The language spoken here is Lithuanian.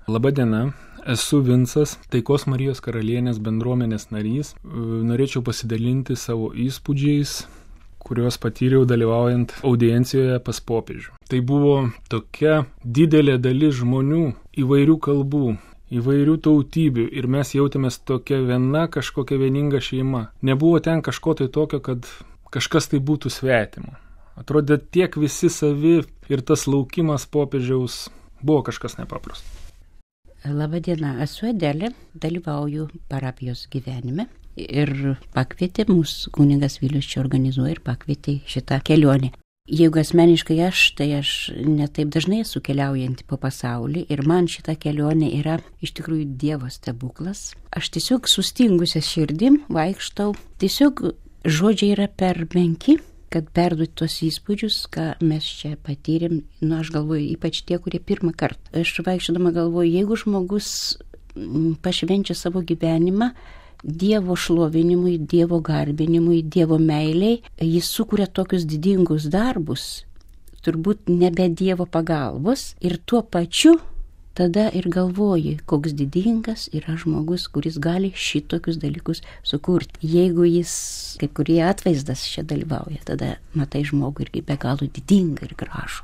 Labadiena, esu Vincas, Taikos Marijos Karalienės bendruomenės narys. Norėčiau pasidalinti savo įspūdžiais, kuriuos patyriau dalyvaujant audiencijoje pas popiežių. Tai buvo tokia didelė dalis žmonių, įvairių kalbų, įvairių tautybių ir mes jautėmės tokia viena kažkokia vieninga šeima. Nebuvo ten kažko tai tokio, kad kažkas tai būtų svetima. Atrodė tiek visi savi ir tas laukimas popiežiaus buvo kažkas nepaprasto. Labadiena, esu Adelė, dalyvauju parapijos gyvenime ir pakvietė mūsų kunigas Vilius čia organizuoja ir pakvietė šitą kelionę. Jeigu asmeniškai tai aš netaip dažnai esu keliaujanti po pasaulį ir man šita kelionė yra iš tikrųjų Dievo stebuklas. Aš tiesiog sustingusią širdim vaikštau, tiesiog žodžiai yra per menki, kad perduoti tos įspūdžius, ką mes čia patyrėm. Aš galvoju, ypač tie, kurie pirmą kartą. Aš vaikščiodama galvoju, jeigu žmogus pašvenčia savo gyvenimą Dievo šlovinimui, Dievo garbinimui, Dievo meiliai, jis sukuria tokius didingus darbus, turbūt nebe Dievo pagalbos ir tuo pačiu tada ir galvoji, koks didingas yra žmogus, kuris gali šitokius dalykus sukurti. Jeigu jis, kaip kurie atvaizdas čia dalyvauja, tada matai žmogų irgi be galo didingą ir gražų.